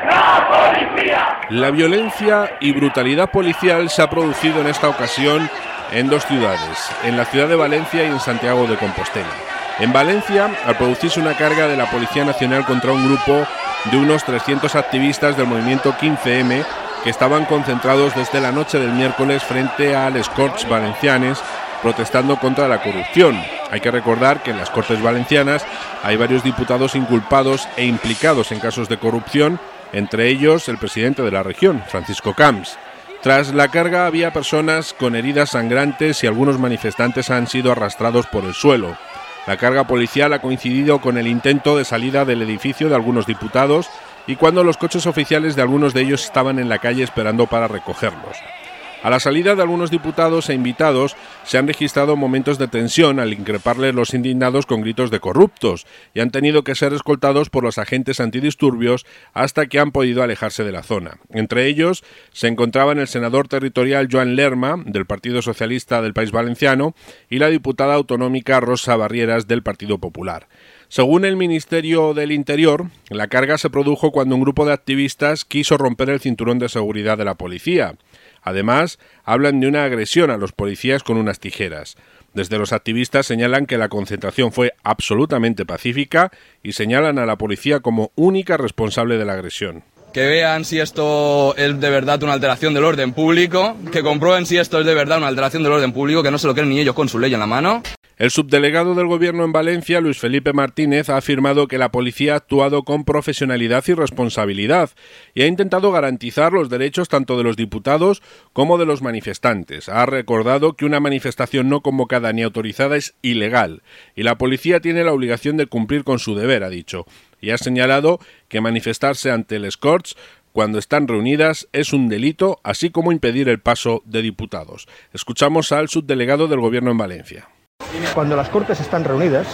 La violencia y brutalidad policial se ha producido en esta ocasión en dos ciudades, en la ciudad de Valencia y en Santiago de Compostela. En Valencia, al producirse una carga de la Policía Nacional contra un grupo de unos 300 activistas del movimiento 15M que estaban concentrados desde la noche del miércoles frente a les Corts Valencianes protestando contra la corrupción. Hay que recordar que en las Cortes Valencianas hay varios diputados inculpados e implicados en casos de corrupción, entre ellos el presidente de la región, Francisco Camps. Tras la carga había personas con heridas sangrantes y algunos manifestantes han sido arrastrados por el suelo. La carga policial ha coincidido con el intento de salida del edificio de algunos diputados y cuando los coches oficiales de algunos de ellos estaban en la calle esperando para recogerlos. A la salida de algunos diputados e invitados se han registrado momentos de tensión al increparle los indignados con gritos de corruptos y han tenido que ser escoltados por los agentes antidisturbios hasta que han podido alejarse de la zona. Entre ellos se encontraban el senador territorial Joan Lerma, del Partido Socialista del País Valenciano, y la diputada autonómica Rosa Barrieras, del Partido Popular. Según el Ministerio del Interior, la carga se produjo cuando un grupo de activistas quiso romper el cinturón de seguridad de la policía. Además, hablan de una agresión a los policías con unas tijeras. Desde los activistas señalan que la concentración fue absolutamente pacífica y señalan a la policía como única responsable de la agresión. Que vean si esto es de verdad una alteración del orden público, que comprueben si esto es de verdad una alteración del orden público, que no se lo creen ni ellos con su ley en la mano. El subdelegado del Gobierno en Valencia, Luis Felipe Martínez, ha afirmado que la policía ha actuado con profesionalidad y responsabilidad y ha intentado garantizar los derechos tanto de los diputados como de los manifestantes. Ha recordado que una manifestación no convocada ni autorizada es ilegal y la policía tiene la obligación de cumplir con su deber, ha dicho, y ha señalado que manifestarse ante les Corts cuando están reunidas es un delito, así como impedir el paso de diputados. Escuchamos al subdelegado del Gobierno en Valencia. Cuando las Cortes están reunidas,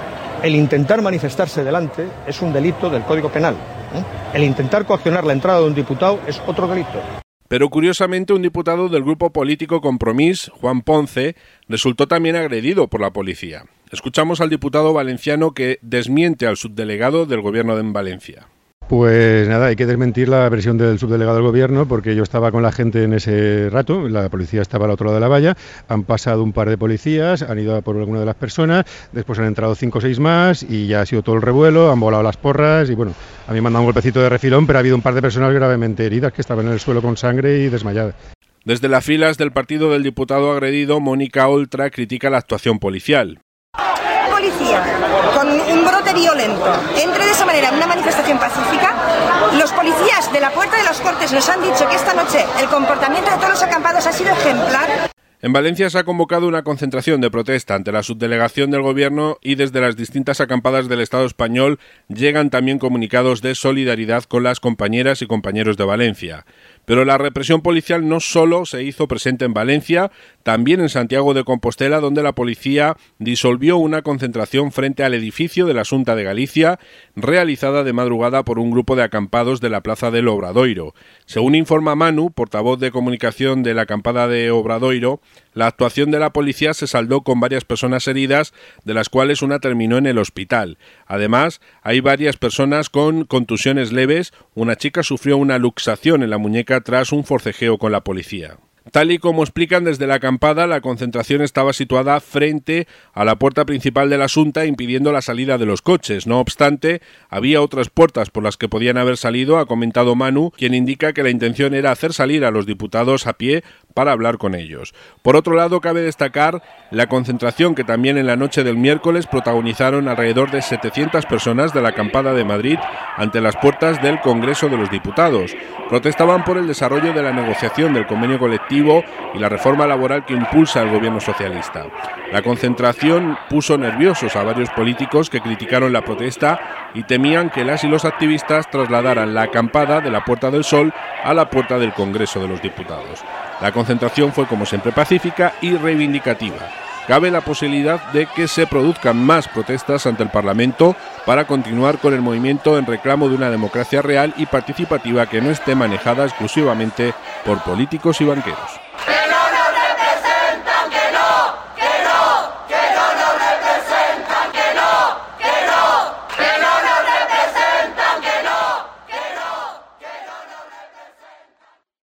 el intentar manifestarse delante es un delito del Código Penal. El intentar coaccionar la entrada de un diputado es otro delito. Pero curiosamente un diputado del grupo político Compromís, Juan Ponce, resultó también agredido por la policía. Escuchamos al diputado valenciano que desmiente al subdelegado del Gobierno en Valencia. Pues nada, hay que desmentir la versión del subdelegado del Gobierno porque yo estaba con la gente en ese rato, la policía estaba al otro lado de la valla, han pasado un par de policías, han ido a por alguna de las personas, después han entrado 5 o 6 más y ya ha sido todo el revuelo, han volado las porras y bueno, a mí me han dado un golpecito de refilón, pero ha habido un par de personas gravemente heridas que estaban en el suelo con sangre y desmayadas. Desde las filas del partido del diputado agredido, Mónica Oltra critica la actuación policial. Policía, con un brote violento, entre de esa manera en una manifestación pacífica. Los policías de la Puerta de las Cortes nos han dicho que esta noche el comportamiento de todos los acampados ha sido ejemplar. En Valencia se ha convocado una concentración de protesta ante la subdelegación del Gobierno y desde las distintas acampadas del Estado español llegan también comunicados de solidaridad con las compañeras y compañeros de Valencia. Pero la represión policial no solo se hizo presente en Valencia, también en Santiago de Compostela, donde la policía disolvió una concentración frente al edificio de la Xunta de Galicia, realizada de madrugada por un grupo de acampados de la Plaza del Obradoiro. Según informa Manu, portavoz de comunicación de la acampada de Obradoiro, la actuación de la policía se saldó con varias personas heridas, de las cuales una terminó en el hospital. Además, hay varias personas con contusiones leves. Una chica sufrió una luxación en la muñeca tras un forcejeo con la policía. Tal y como explican desde la acampada, la concentración estaba situada frente a la puerta principal de la Xunta, impidiendo la salida de los coches. No obstante, había otras puertas por las que podían haber salido, ha comentado Manu, quien indica que la intención era hacer salir a los diputados a pie para hablar con ellos. Por otro lado, cabe destacar la concentración que también en la noche del miércoles protagonizaron alrededor de 700 personas de la acampada de Madrid ante las puertas del Congreso de los Diputados. Protestaban por el desarrollo de la negociación del convenio colectivo y la reforma laboral que impulsa el gobierno socialista. La concentración puso nerviosos a varios políticos que criticaron la protesta y temían que las y los activistas trasladaran la acampada de la Puerta del Sol a la puerta del Congreso de los Diputados. La concentración fue como siempre pacífica y reivindicativa. Cabe la posibilidad de que se produzcan más protestas ante el Parlamento para continuar con el movimiento en reclamo de una democracia real y participativa que no esté manejada exclusivamente por políticos y banqueros.